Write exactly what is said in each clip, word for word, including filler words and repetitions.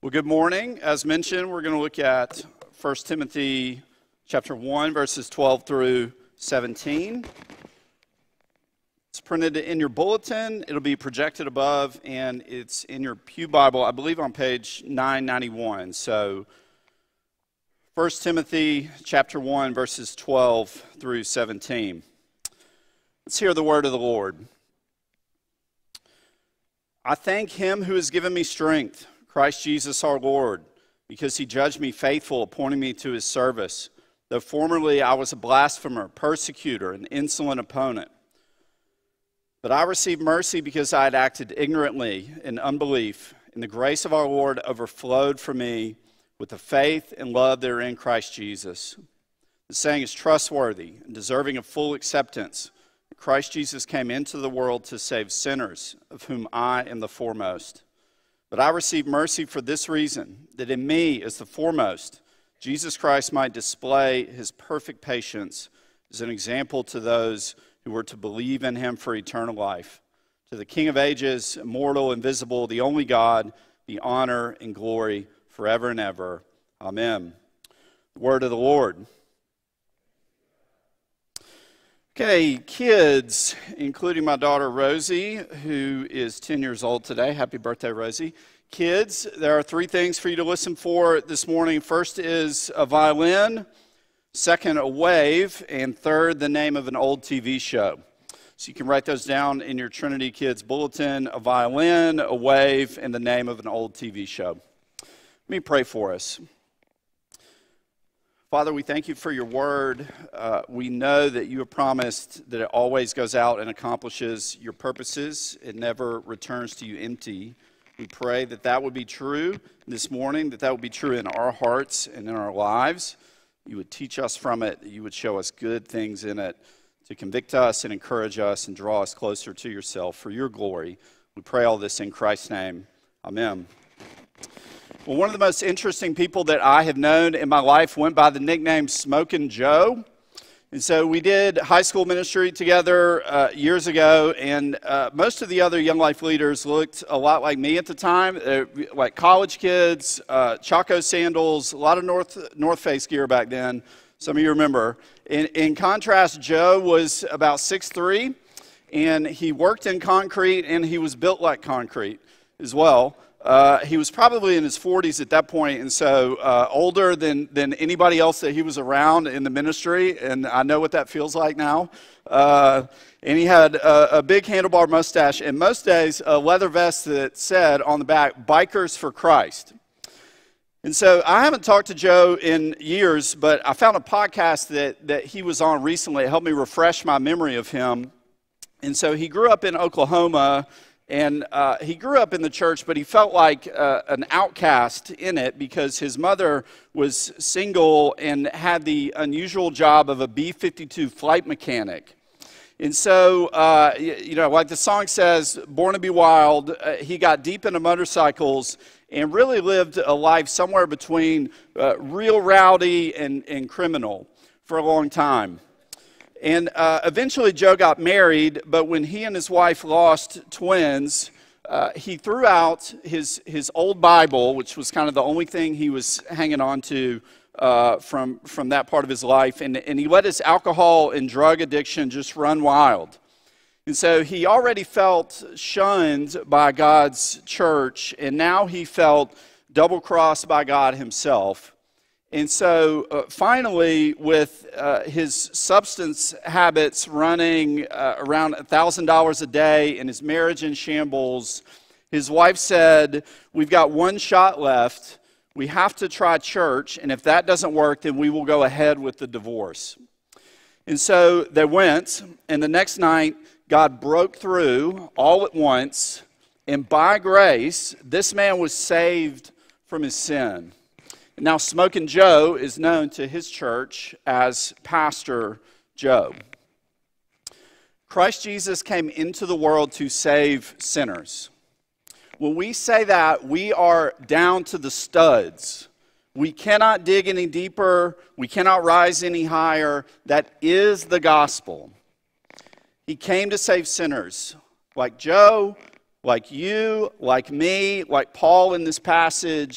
Well, good morning. As mentioned, we're going to look at First Timothy chapter one, verses twelve through seventeen. It's printed in your bulletin. It'll be projected above, and it's in your pew Bible, I believe on page nine ninety-one. So, First Timothy chapter one, verses twelve through seventeen. Let's hear the word of the Lord. I thank him who has given me strength, Christ Jesus our Lord, because he judged me faithful, appointing me to his service. Though formerly I was a blasphemer, persecutor, an insolent opponent. But I received mercy because I had acted ignorantly in unbelief, and the grace of our Lord overflowed for me with the faith and love that are in Christ Jesus. The saying is trustworthy and deserving of full acceptance. Christ Jesus came into the world to save sinners, of whom I am the foremost. But I received mercy for this reason, that in me as the foremost, Jesus Christ might display his perfect patience as an example to those who were to believe in him for eternal life. To the King of ages, immortal, invisible, the only God, be honor and glory forever and ever. Amen. The word of the Lord. Okay, kids, including my daughter Rosie, who is ten years old today. Happy birthday, Rosie. Kids, there are three things for you to listen for this morning. First is a violin, second, a wave, and third, the name of an old T V show. So you can write those down in your Trinity Kids bulletin: a violin, a wave, and the name of an old T V show. Let me pray for us. Father, we thank you for your word. Uh, we know that you have promised that it always goes out and accomplishes your purposes. It never returns to you empty. We pray that that would be true this morning, that that would be true in our hearts and in our lives. You would teach us from it, that you would show us good things in it to convict us and encourage us and draw us closer to yourself for your glory. We pray all this in Christ's name. Amen. Well, one of the most interesting people that I have known in my life went by the nickname Smokin' Joe. And so we did high school ministry together uh, years ago, and uh, most of the other Young Life leaders looked a lot like me at the time, uh, like college kids, uh, Chaco sandals, a lot of North, North Face gear back then. Some of you remember. In, in contrast, Joe was about six three, and he worked in concrete, and he was built like concrete as well. Uh, he was probably in his forties at that point, and so uh, older than, than anybody else that he was around in the ministry, and I know what that feels like now. Uh, and he had a, a big handlebar mustache, and most days a leather vest that said on the back, "Bikers for Christ." And so I haven't talked to Joe in years, but I found a podcast that, that he was on recently. It helped me refresh my memory of him. And so he grew up in Oklahoma. And uh, he grew up in the church, but he felt like uh, an outcast in it because his mother was single and had the unusual job of a B fifty-two flight mechanic. And so, uh, you know, like the song says, born to be wild, uh, he got deep into motorcycles and really lived a life somewhere between uh, real rowdy and, and criminal for a long time. And uh, eventually Joe got married, but when he and his wife lost twins, uh, he threw out his, his old Bible, which was kind of the only thing he was hanging on to uh, from, from that part of his life, and, and he let his alcohol and drug addiction just run wild. And so he already felt shunned by God's church, and now he felt double-crossed by God himself. And so uh, finally, with uh, his substance habits running uh, around one thousand dollars a day and his marriage in shambles, his wife said, "We've got one shot left. We have to try church, and if that doesn't work, then we will go ahead with the divorce." And so they went, and the next night, God broke through all at once, and by grace, this man was saved from his sin. Now, Smokin' Joe is known to his church as Pastor Joe. Christ Jesus came into the world to save sinners. When we say that, we are down to the studs. We cannot dig any deeper. We cannot rise any higher. That is the gospel. He came to save sinners like Joe, like you, like me, like Paul in this passage.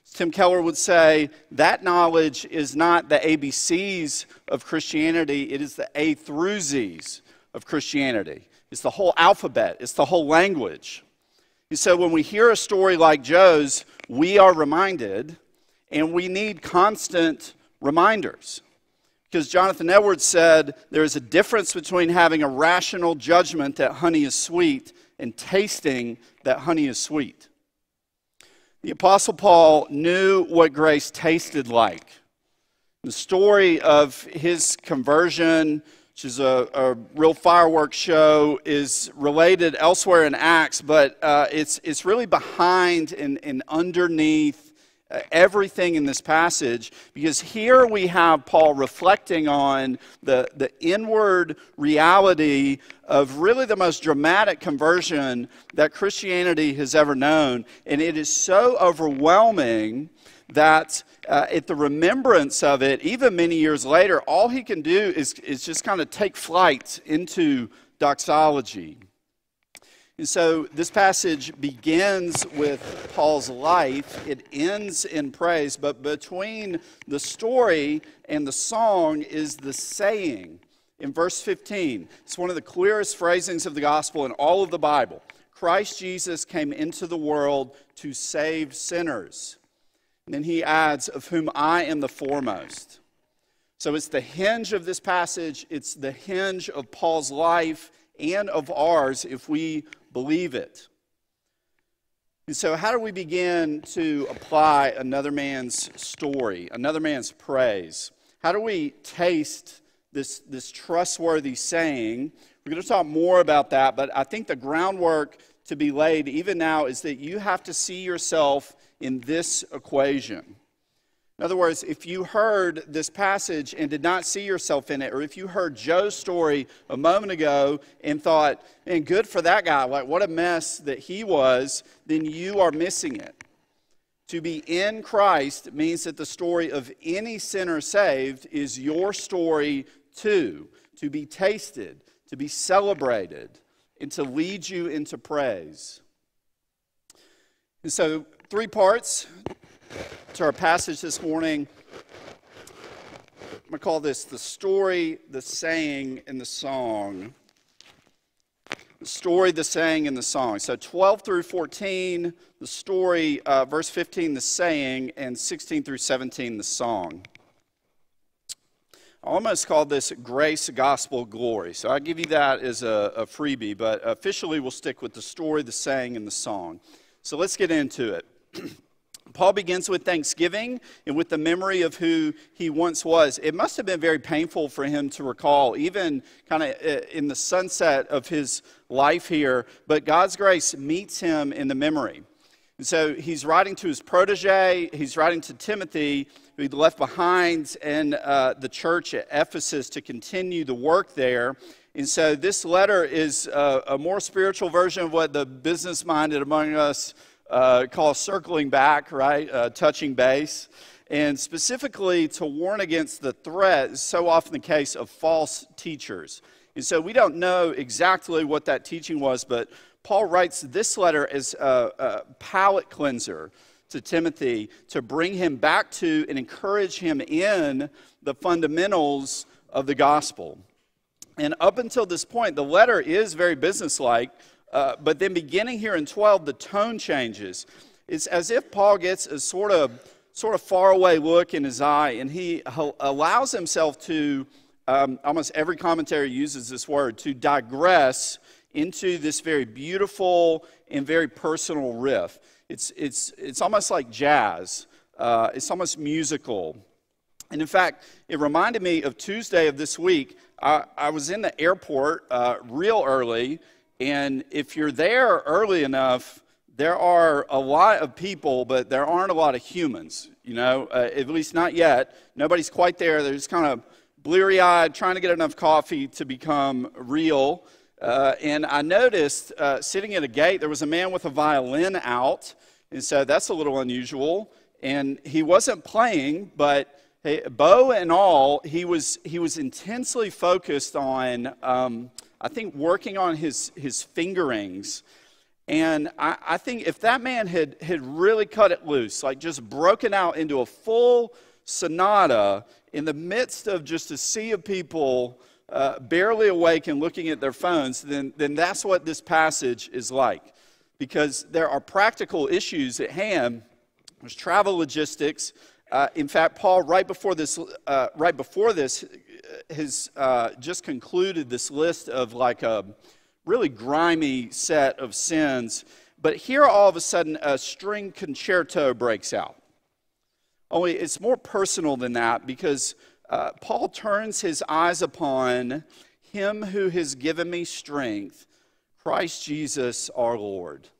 Tim Keller would say, that knowledge is not the A B Cs of Christianity, it is the A through Zs of Christianity. It's the whole alphabet, it's the whole language. And so when we hear a story like Joe's, we are reminded, and we need constant reminders. Because Jonathan Edwards said there is a difference between having a rational judgment that honey is sweet and tasting that honey is sweet. The Apostle Paul knew what grace tasted like. The story of his conversion, which is a, a real fireworks show, is related elsewhere in Acts, but uh, it's, it's really behind and, and underneath uh, everything in this passage, because here we have Paul reflecting on the, the inward reality of really the most dramatic conversion that Christianity has ever known. And it is so overwhelming that uh, at the remembrance of it, even many years later, all he can do is, is just kind of take flight into doxology. And so this passage begins with Paul's life. It ends in praise, but between the story and the song is the saying. In verse fifteen, it's one of the clearest phrasings of the gospel in all of the Bible. Christ Jesus came into the world to save sinners. And then he adds, of whom I am the foremost. So it's the hinge of this passage. It's the hinge of Paul's life and of ours if we believe it. And so how do we begin to apply another man's story, another man's praise? How do we taste this, this trustworthy saying? We're going to talk more about that, but I think the groundwork to be laid even now is that you have to see yourself in this equation. In other words, if you heard this passage and did not see yourself in it, or if you heard Joe's story a moment ago and thought, man, good for that guy, like what a mess that he was, then you are missing it. To be in Christ means that the story of any sinner saved is your story too, to be tasted, to be celebrated, and to lead you into praise. And so, three parts to our passage this morning. I'm going to call this the story, the saying, and the song. The story, the saying, and the song. So twelve through fourteen, the story, uh, verse fifteen, the saying, and sixteen through seventeen, the song. I almost called this Grace, Gospel, Glory. So I'll give you that as a, a freebie, but officially we'll stick with the story, the saying, and the song. So let's get into it. Paul begins with thanksgiving and with the memory of who he once was. It must have been very painful for him to recall, even kind of in the sunset of his life here, but God's grace meets him in the memory. And so he's writing to his protege, he's writing to Timothy, who he'd left behind in uh, the church at Ephesus to continue the work there. And so this letter is uh, a more spiritual version of what the business-minded among us uh, call circling back, right? Uh, touching base. And specifically to warn against the threat, is so often the case, of false teachers. And so we don't know exactly what that teaching was, but Paul writes this letter as a, a palate cleanser to Timothy to bring him back to and encourage him in the fundamentals of the gospel. And up until this point, the letter is very businesslike, uh, but then beginning here in twelve, the tone changes. It's as if Paul gets a sort of, sort of faraway look in his eye, and he allows himself to, um, almost every commentary uses this word, to digress into this very beautiful and very personal riff. It's, it's, it's almost like jazz. Uh, it's almost musical. And in fact, it reminded me of Tuesday of this week. I, I was in the airport uh, real early, and if you're there early enough, there are a lot of people, but there aren't a lot of humans, you know, uh, at least not yet. Nobody's quite there. They're just kind of bleary-eyed, trying to get enough coffee to become real. Uh, and I noticed uh, sitting at a gate, there was a man with a violin out, and so that's a little unusual. And he wasn't playing, but hey, bow and all, he was he was intensely focused on, um, I think, working on his his fingerings. And I, I think if that man had, had really cut it loose, like just broken out into a full sonata in the midst of just a sea of people uh, barely awake and looking at their phones, then, then that's what this passage is like. Because there are practical issues at hand. There's travel logistics. Uh, in fact, Paul, right before this, uh, right before this, has uh, just concluded this list of like a really grimy set of sins. But here, all of a sudden, a string concerto breaks out. Only it's more personal than that, because uh, Paul turns his eyes upon him who has given me strength, Christ Jesus our Lord.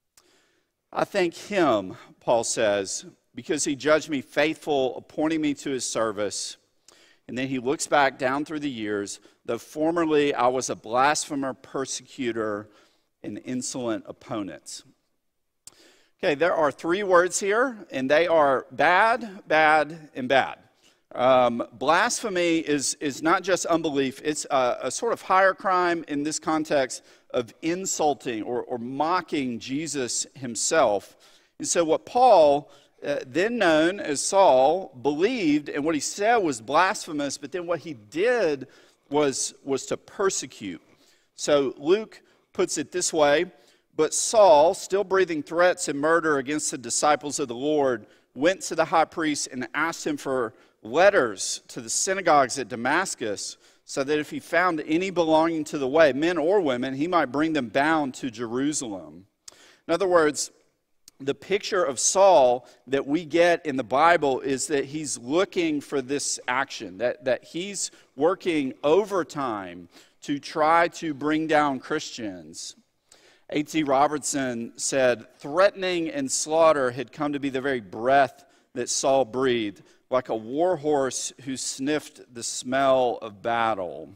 I thank him, Paul says, because he judged me faithful, appointing me to his service. And then he looks back down through the years, though formerly I was a blasphemer, persecutor, and insolent opponent. Okay, there are three words here, and they are bad, bad, and bad. Um, blasphemy is, is not just unbelief. It's a, a sort of higher crime in this context of insulting or, or mocking Jesus himself. And so what Paul, uh, then known as Saul, believed, and what he said was blasphemous, but then what he did was, was to persecute. So Luke puts it this way: but Saul, still breathing threats and murder against the disciples of the Lord, went to the high priest and asked him for letters to the synagogues at Damascus, so that if he found any belonging to the way, men or women, he might bring them bound to Jerusalem. In other words, the picture of Saul that we get in the Bible is that he's looking for this action, that, that he's working overtime to try to bring down Christians. A T Robertson said, threatening and slaughter had come to be the very breath that Saul breathed, like a war horse who sniffed the smell of battle.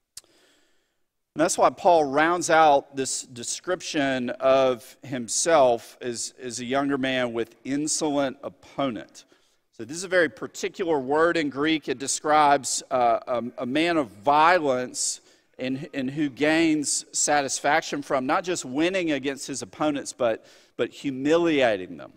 And that's why Paul rounds out this description of himself as, as a younger man with insolent opponent. So this is a very particular word in Greek. It describes uh, a, a man of violence and, and who gains satisfaction from not just winning against his opponents, but, but humiliating them.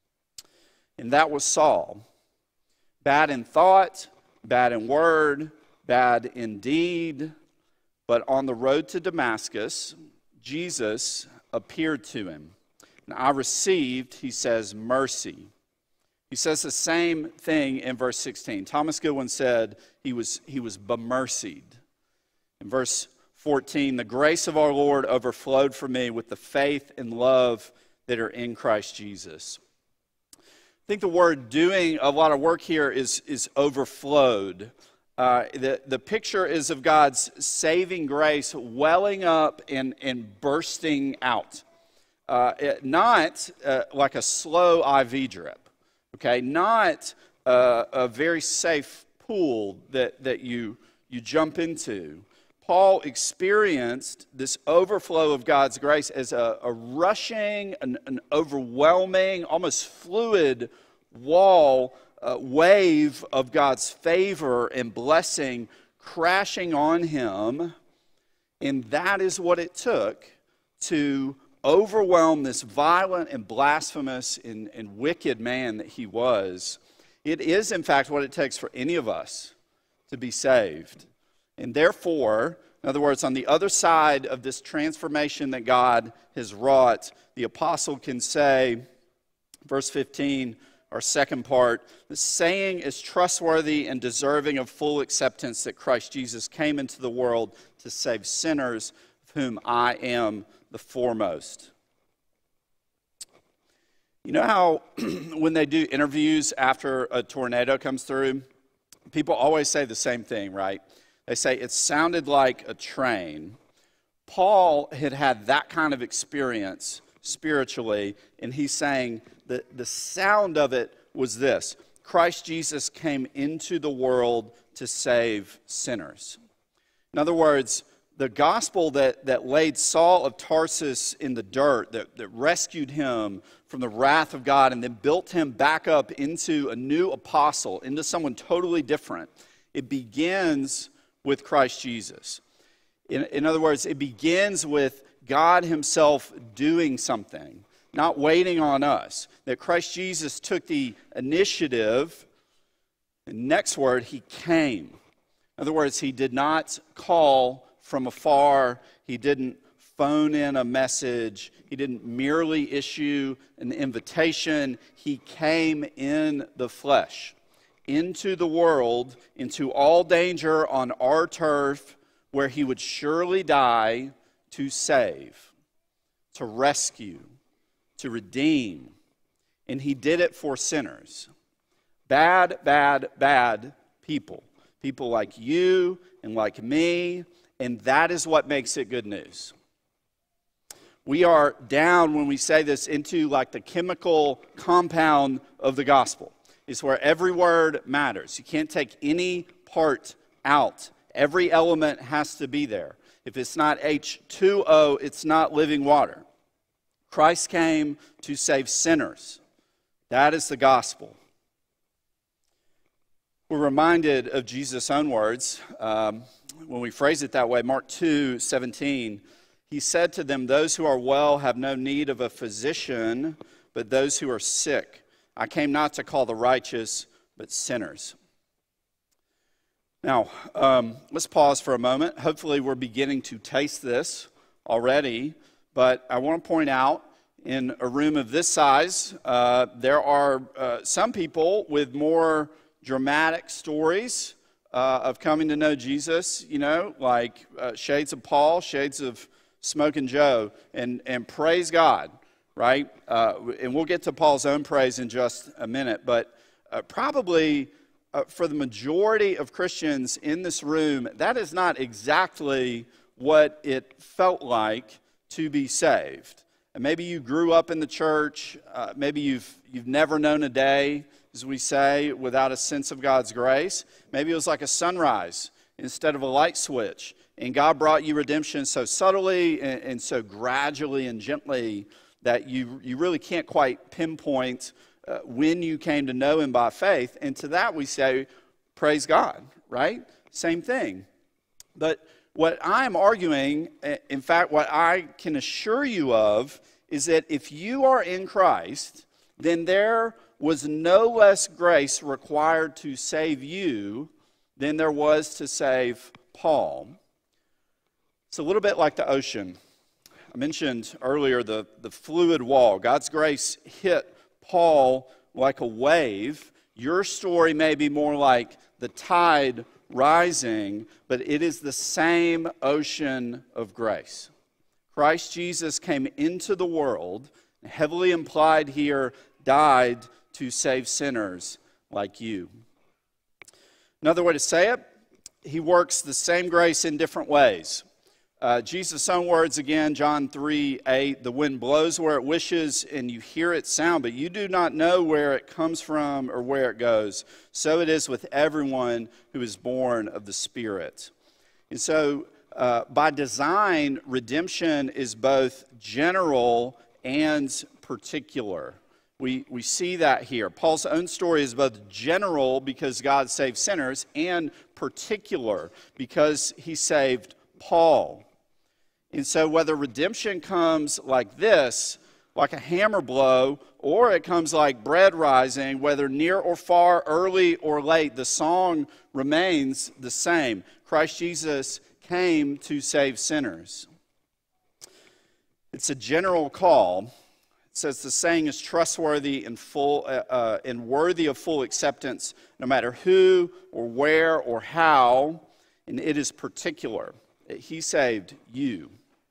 And that was Saul. Bad in thought, bad in word, bad in deed. But on the road to Damascus, Jesus appeared to him. And I received, he says, mercy. He says the same thing in verse sixteen. Thomas Goodwin said he was, he was bemercied. In verse fourteen, the grace of our Lord overflowed for me with the faith and love that are in Christ Jesus. I think the word doing a lot of work here is, is overflowed. Uh, the, the picture is of God's saving grace welling up and, and bursting out. Uh, it, not uh, like a slow I V drip, okay? Not uh, a very safe pool that, that you, you jump into. Paul experienced this overflow of God's grace as a, a rushing, an, an overwhelming, almost fluid wall, uh, wave of God's favor and blessing crashing on him. And that is what it took to overwhelm this violent and blasphemous and, and wicked man that he was. It is, in fact, what it takes for any of us to be saved. And therefore, in other words, on the other side of this transformation that God has wrought, the apostle can say, verse fifteen, our second part, the saying is trustworthy and deserving of full acceptance that Christ Jesus came into the world to save sinners, of whom I am the foremost. You know how when they do interviews after a tornado comes through, people always say the same thing, right? They say, it sounded like a train. Paul had had that kind of experience spiritually, and he's saying that the sound of it was this: Christ Jesus came into the world to save sinners. In other words, the gospel that, that laid Saul of Tarsus in the dirt, that, that rescued him from the wrath of God and then built him back up into a new apostle, into someone totally different, it begins with Christ Jesus. In, in other words, it begins with God himself doing something, not waiting on us. That Christ Jesus took the initiative. And next word, he came. In other words, he did not call from afar. He didn't phone in a message. He didn't merely issue an invitation. He came in the flesh, into the world, into all danger on our turf, where he would surely die to save, to rescue, to redeem. And he did it for sinners. Bad, bad, bad people. People like you and like me, and that is what makes it good news. We are down, when we say this, into like the chemical compound of the gospel. It's where every word matters. You can't take any part out. Every element has to be there. If it's not H two O, it's not living water. Christ came to save sinners. That is the gospel. We're reminded of Jesus' own words um, when we phrase it that way. Mark two seventeen, he said to them, "Those who are well have no need of a physician, but those who are sick. I came not to call the righteous, but sinners." Now, um, let's pause for a moment. Hopefully we're beginning to taste this already, but I want to point out, in a room of this size, uh, there are uh, some people with more dramatic stories uh, of coming to know Jesus, you know, like uh, shades of Paul, shades of Smoking Joe, and, and praise God, right? Uh, and we'll get to Paul's own praise in just a minute, but uh, probably uh, for the majority of Christians in this room, that is not exactly what it felt like to be saved. And maybe you grew up in the church, uh, maybe you've, you've never known a day, as we say, without a sense of God's grace. Maybe it was like a sunrise instead of a light switch. And God brought you redemption so subtly and, and so gradually and gently that you, you really can't quite pinpoint uh, when you came to know him by faith. And to that we say, praise God, right? Same thing. But what I'm arguing, in fact, what I can assure you of, is that if you are in Christ, then there was no less grace required to save you than there was to save Paul. It's a little bit like the ocean. I mentioned earlier the, the fluid wall. God's grace hit Paul like a wave. Your story may be more like the tide rising, but it is the same ocean of grace. Christ Jesus came into the world, heavily implied here, died to save sinners like you. Another way to say it, he works the same grace in different ways. Uh, Jesus' own words again, John three eight, "The wind blows where it wishes, and you hear its sound, but you do not know where it comes from or where it goes. So it is with everyone who is born of the Spirit." And so, uh, by design, redemption is both general and particular. We, we see that here. Paul's own story is both general because God saved sinners and particular because he saved Paul. And so whether redemption comes like this, like a hammer blow, or it comes like bread rising, whether near or far, early or late, the song remains the same. Christ Jesus came to save sinners. It's a general call. It says the saying is trustworthy and full uh, uh, and worthy of full acceptance, no matter who or where or how, and it is particular that he saved you,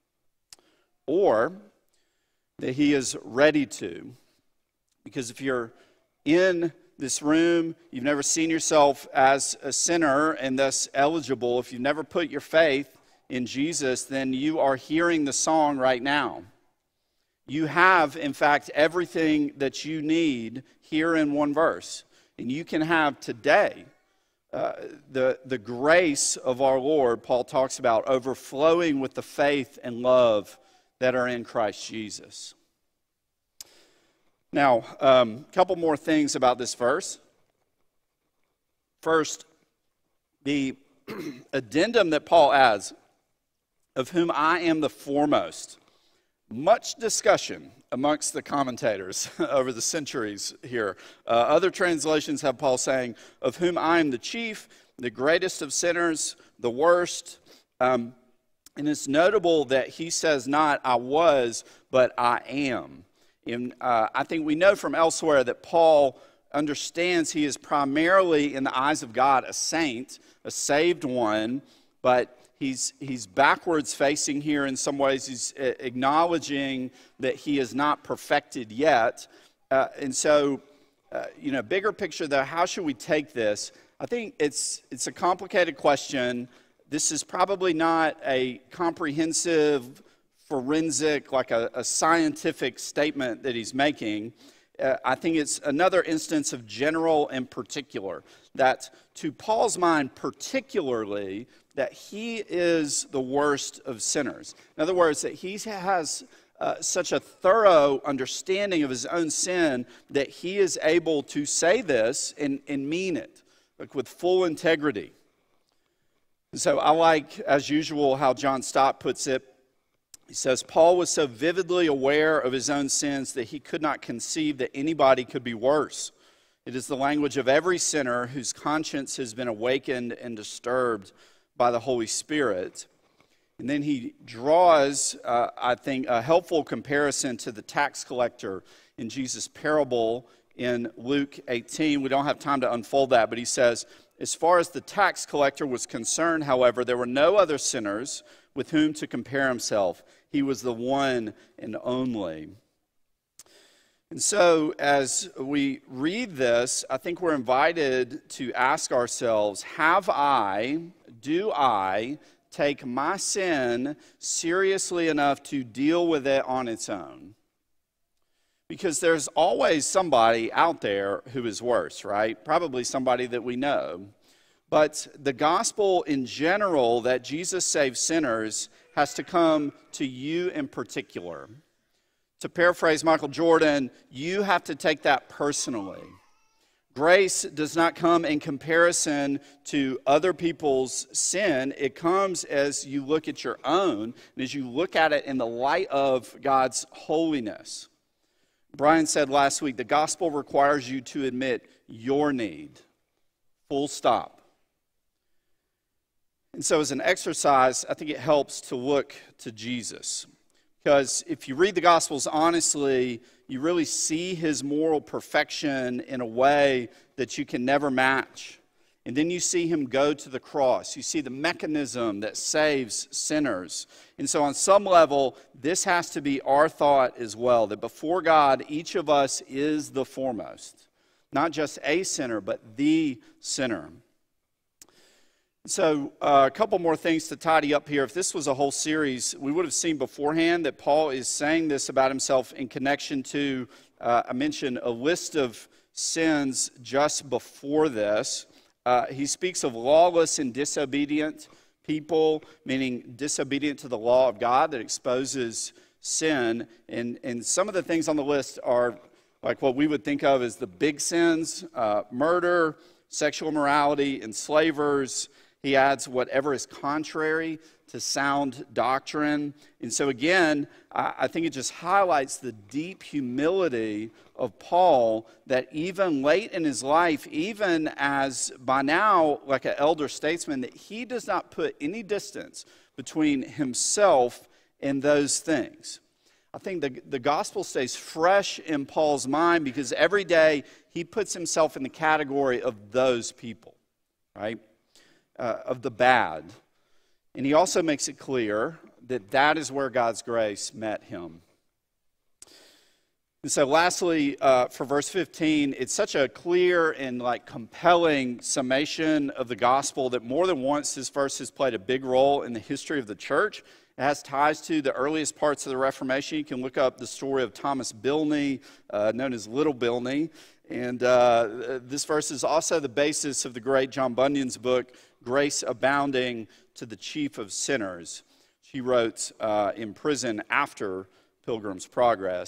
or that he is ready to. Because if you're in this room, you've never seen yourself as a sinner and thus eligible, if you've never put your faith in Jesus, then you are hearing the song right now. You have, in fact, everything that you need here in one verse. And you can have today uh, the, the grace of our Lord, Paul talks about, overflowing with the faith and love that are in Christ Jesus. Now, a um, couple more things about this verse. First, the addendum that Paul adds, "of whom I am the foremost." much discussion amongst the commentators over the centuries here. Uh, other translations have Paul saying, of whom I am the chief, the greatest of sinners, the worst. Um, and it's notable that he says not I was, but I am. And uh, I think we know from elsewhere that Paul understands he is primarily, in the eyes of God, a saint, a saved one, but he's, he's backwards facing here in some ways. He's acknowledging that he is not perfected yet. Uh, and so, uh, you know, bigger picture though, how should we take this? I think it's, it's a complicated question. This is probably not a comprehensive, forensic, like a, a scientific statement that he's making. Uh, I think it's another instance of general and particular, that to Paul's mind particularly, that he is the worst of sinners. In other words, that he has uh, such a thorough understanding of his own sin that he is able to say this and, and mean it, like with full integrity. And so I like, as usual, how John Stott puts it. He says, Paul was so vividly aware of his own sins that he could not conceive that anybody could be worse. It is the language of every sinner whose conscience has been awakened and disturbed by the Holy Spirit. And then he draws, uh, I think, a helpful comparison to the tax collector in Jesus' parable in Luke eighteen. We don't have time to unfold that, but he says, as far as the tax collector was concerned, however, there were no other sinners with whom to compare himself. He was the one and only. And so as we read this, I think we're invited to ask ourselves, have I, do I take my sin seriously enough to deal with it on its own? Because there's always somebody out there who is worse, right? Probably somebody that we know. But the gospel in general, that Jesus saves sinners, has to come to you in particular. To paraphrase Michael Jordan, you have to take that personally. Grace does not come in comparison to other people's sin. It comes as you look at your own, and as you look at it in the light of God's holiness. Brian said last week, the gospel requires you to admit your need. Full stop. And so as an exercise, I think it helps to look to Jesus. Because if you read the Gospels honestly, you really see his moral perfection in a way that you can never match. And then you see him go to the cross. You see the mechanism that saves sinners. And so on some level, this has to be our thought as well, that before God, each of us is the foremost. Not just a sinner, but the sinner. So uh, a couple more things to tidy up here. If this was a whole series, we would have seen beforehand that Paul is saying this about himself in connection to, uh, I mentioned a list of sins just before this. Uh, he speaks of lawless and disobedient people, meaning disobedient to the law of God that exposes sin. And, and some of the things on the list are like what we would think of as the big sins, uh, murder, sexual immorality, enslavers. He adds whatever is contrary to sound doctrine. And so again, I, I think it just highlights the deep humility of Paul, that even late in his life, even as by now like an elder statesman, that he does not put any distance between himself and those things. I think the, the gospel stays fresh in Paul's mind because every day he puts himself in the category of those people, right? Uh, of the bad. And he also makes it clear that that is where God's grace met him. And so lastly, uh, for verse fifteen, it's such a clear and like compelling summation of the gospel that more than once this verse has played a big role in the history of the church. It has ties to the earliest parts of the Reformation. You can look up the story of Thomas Bilney, uh, known as Little Bilney. And uh, this verse is also the basis of the great John Bunyan's book, Grace Abounding to the Chief of Sinners. She wrote uh, in prison after Pilgrim's Progress.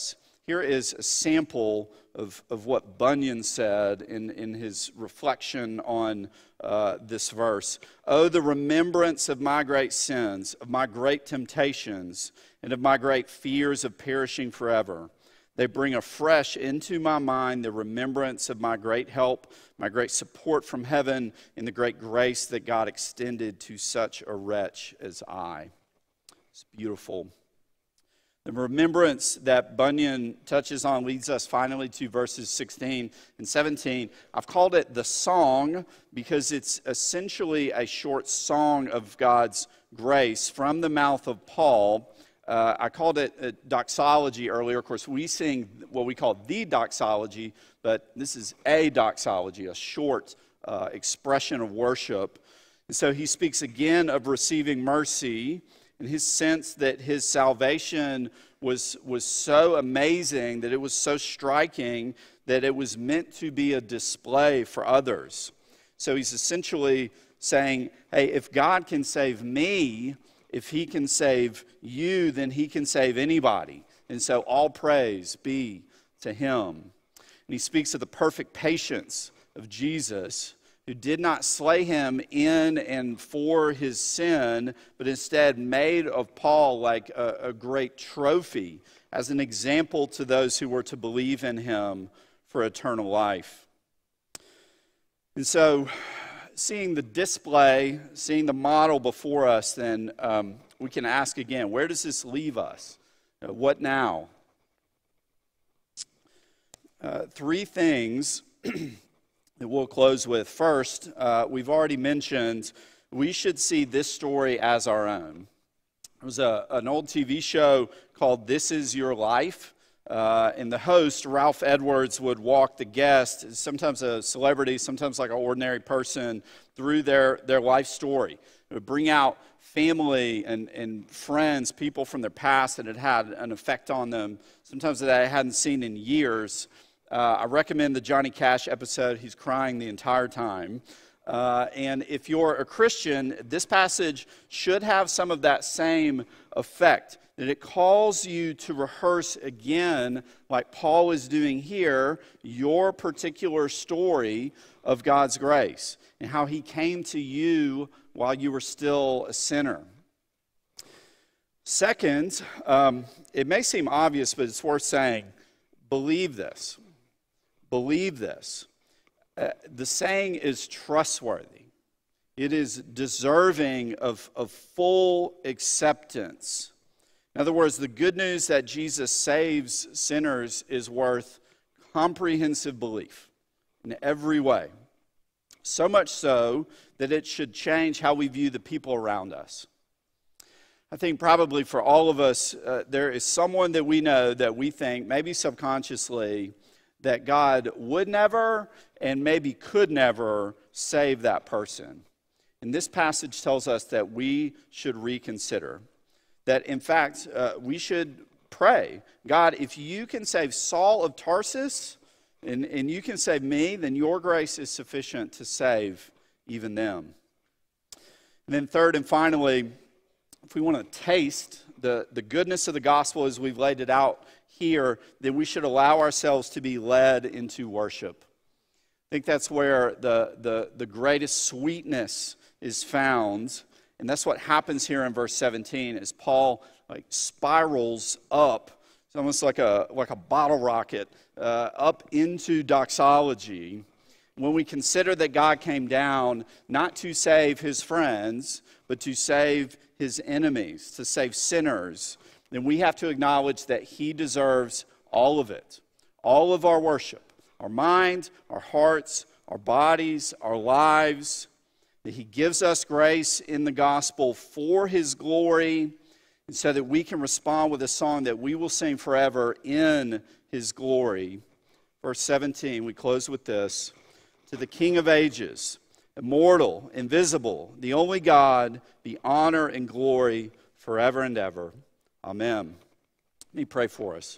here is a sample of, of what Bunyan said in, in his reflection on uh, this verse. "Oh, the remembrance of my great sins, of my great temptations, and of my great fears of perishing forever. They bring afresh into my mind the remembrance of my great help, my great support from heaven, and the great grace that God extended to such a wretch as I." It's beautiful. The remembrance that Bunyan touches on leads us finally to verses sixteen and seventeen. I've called it the song because it's essentially a short song of God's grace from the mouth of Paul. Uh, I called it a doxology earlier. Of course, we sing what we call the doxology, but this is a doxology, a short uh, expression of worship. And so he speaks again of receiving mercy, and his sense that his salvation was, was so amazing, that it was so striking, that it was meant to be a display for others. So he's essentially saying, hey, if God can save me, if he can save you, then he can save anybody. And so all praise be to him. And he speaks of the perfect patience of Jesus, who did not slay him in and for his sin, but instead made of Paul like a, a great trophy as an example to those who were to believe in him for eternal life. And so, seeing the display, seeing the model before us, then um, we can ask again, where does this leave us? Uh, what now? Uh, three things that we'll close with. First, uh, we've already mentioned we should see this story as our own. There was a, an old T V show called This Is Your Life, uh, and the host, Ralph Edwards, would walk the guest, sometimes a celebrity, sometimes like an ordinary person, through their, their life story. It would bring out family and, and friends, people from their past that had had an effect on them, sometimes that I hadn't seen in years. Uh, I recommend the Johnny Cash episode. He's crying the entire time. Uh, and if you're a Christian, this passage should have some of that same effect, that it calls you to rehearse again, like Paul is doing here, your particular story of God's grace and how he came to you while you were still a sinner. Second, um, it may seem obvious, but it's worth saying, believe this. Believe this. Uh, the saying is trustworthy. It is deserving of, of full acceptance. In other words, the good news that Jesus saves sinners is worth comprehensive belief in every way. So much so that it should change how we view the people around us. I think probably for all of us, uh, there is someone that we know that we think, maybe subconsciously, that God would never and maybe could never save that person. And this passage tells us that we should reconsider. That in fact, uh, we should pray, God, if you can save Saul of Tarsus and, and you can save me, then your grace is sufficient to save even them. And then third and finally, if we want to taste the, the goodness of the gospel as we've laid it out here, then we should allow ourselves to be led into worship. I think that's where the, the, the greatest sweetness is found. And that's what happens here in verse seventeen as Paul like spirals up. It's almost like a, like a bottle rocket uh, up into doxology. When we consider that God came down not to save his friends, but to save his enemies, to save sinners, then we have to acknowledge that he deserves all of it, all of our worship, our mind, our hearts, our bodies, our lives, that he gives us grace in the gospel for his glory, and so that we can respond with a song that we will sing forever in his glory. Verse seventeen, we close with this. To the King of ages, immortal, invisible, the only God, be honor and glory forever and ever. Amen. Let me pray for us.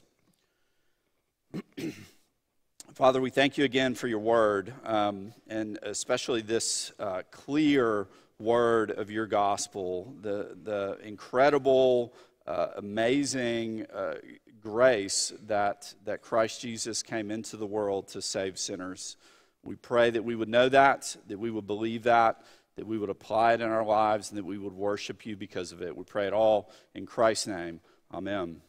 Father, we thank you again for your word, um, and especially this uh, clear word of your gospel, the, the incredible, uh, amazing, uh, grace that, that Christ Jesus came into the world to save sinners. We pray that we would know that, that we would believe that, that we would apply it in our lives, and that we would worship you because of it. We pray it all in Christ's name. Amen.